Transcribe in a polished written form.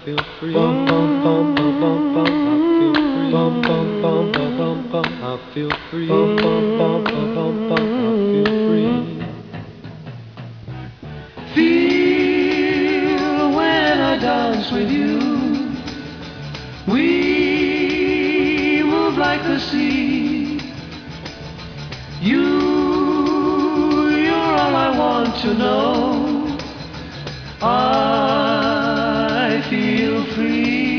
feel free. Bum bum bum bum bum bum. I feel free. Bum bum bum bum bum bum. I feel free. Bum bum bum bum bum bum. I feel free. Feel when I dance with you. We move like the sea. You're all I want to know. I feel free.